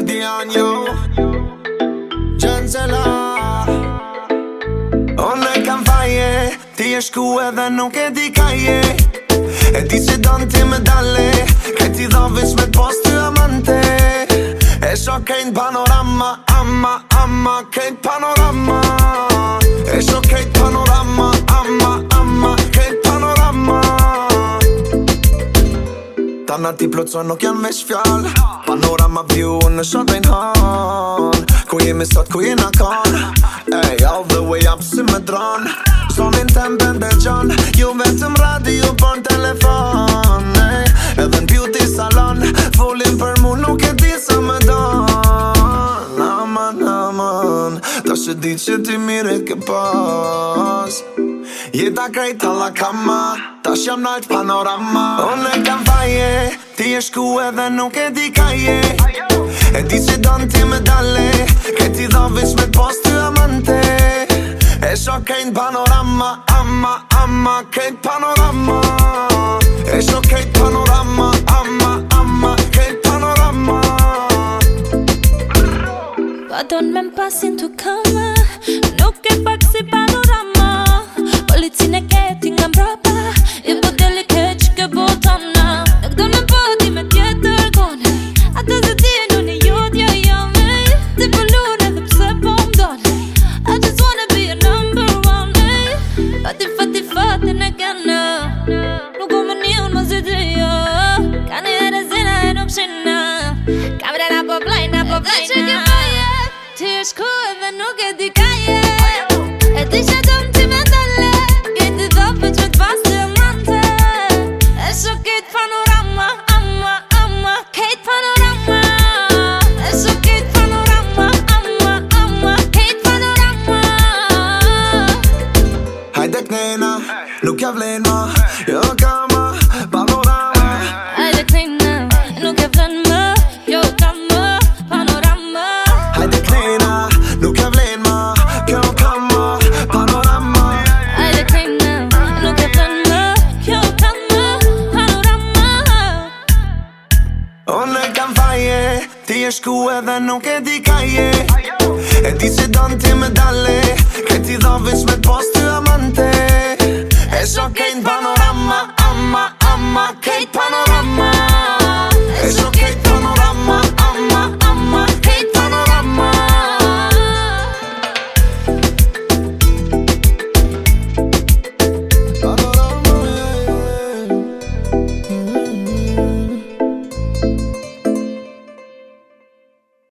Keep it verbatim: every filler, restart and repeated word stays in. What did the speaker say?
Dian, jo Gjensela Unë e kam faje Ti e shku edhe nuk e di ka je E di që donë ti me dale Kaj ti dha veç me post ty amante E sho kejnë panorama Amma, amma, kejnë panorama E sho kejnë panorama Amma, amma, kejnë panorama Tana ti plotëson nuk janë veç fjall Panorama view në shotajnë han Ku jemi sot, ku jena kan Ey, all the way up si me dron Zonin tempen dhe gjon Ju vetëm radio për telefon Ey, edhe në beauty salon Folin për mu nuk e di sa me don Aman, aman Ta që di që ti mire ke pas Jeta krejt alla kama Ta shjam nalt panorama Unë e kam faje Ti e shku edhe nuk e di ka je E di që donë ti me dale Kaj ti dha veç me post ty amante E sho kejnë panorama Amma, amma, kejnë panorama E sho kejnë panorama Amma, amma, kejnë panorama Pa don me m'pasin tu kama Nuk e pak si panorama Policin e keti nga mbrapa I po deli keq ke botana Nuk do në poti me tjetër kone Ata se ti e nune jodja jame Ti po lune dhe pse po m'dole I just wanna be a number one Fati fati fati në kena Nuk u më një unë më zidhja Ka një herë zina e nuk shina Kamre na po plajna, po plajna Ti e shku edhe nuk e di ka je E ti që dëm ti me dole Kejti dhope që t'pas të amante E sho kejt panorama Amma, amma, kejt panorama E sho kejt panorama Amma, amma, kejt panorama Hajde knejna, nuk ja vlen ma Jo kama, panorama Hajde knejna, nuk ja vlen ma Jo kama, panorama Hajde knejna, nuk ja vlen ma Kjo kama, panorama Hajde knejna, nuk ja vlen ma Jo kama, panorama Unë e kam faje Ti e shku edhe nuk e di ka je E di që donë ti me dale Kaj ti dha veç me post ty amante E sho kejnë panorama Amma, amma, kejnë panorama